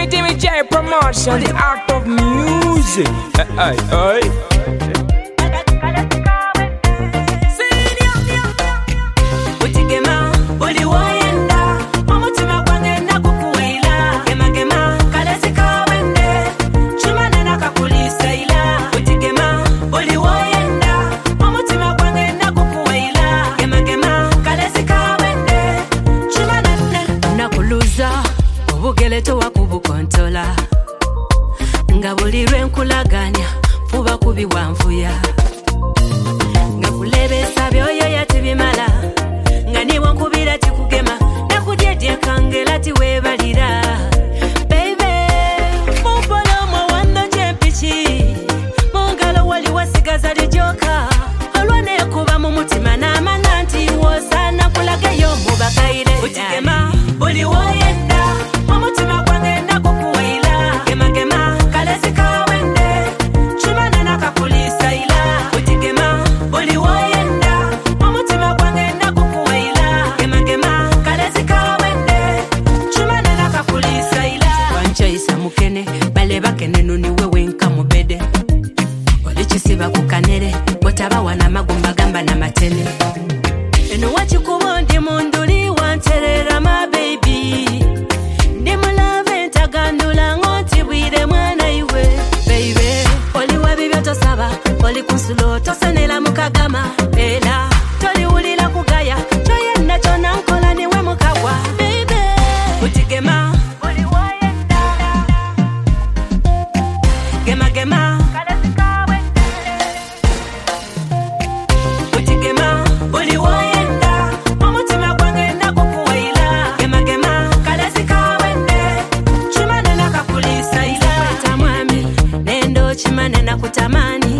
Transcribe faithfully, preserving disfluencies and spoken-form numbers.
Jimmy J Promotion, the art of music. Hey, hey, hey. Obugeleto wakubukontola nga buli lwenkulaganya fuba kubiwanvuya nga kulebesa byoyo yatibimala nga niwo nkubira tikugema nakudyeje kangela tiwebalira baby mupolo mwawando jempichi mungalo wali wasigaza lijoka olwane kuba mu mutima n'amanya nti wosana kulagayo mubakaire utigema buli woyenda Omutima kwange nakukuwaila Gema gema kalezi kawende Chumana nakakulisa ila Utigema buli woyenda Omutima kwange nakukuwaila Gema gema kalezi kawende Chumana nakakulisa ila Wancha isa mukene Bale bakene nuni wewe nka mubede Olichisiba kukanere Botaba wana magumba gamba na matene Eno wachikubondi munduli wanterera my baby Oli kunsulo tosanela mukagama Ela toli ulila kugaya Choye nacho nankola niwe mukagwa Baby Utigema Uli wayenda Gema gema Kalesi kawende Utigema Uli wayenda Omutima kwange nakukuwaila Gema gema Kalesi kawende Chumane nakakulisa ila Tamwami Nendo chimane nakutamani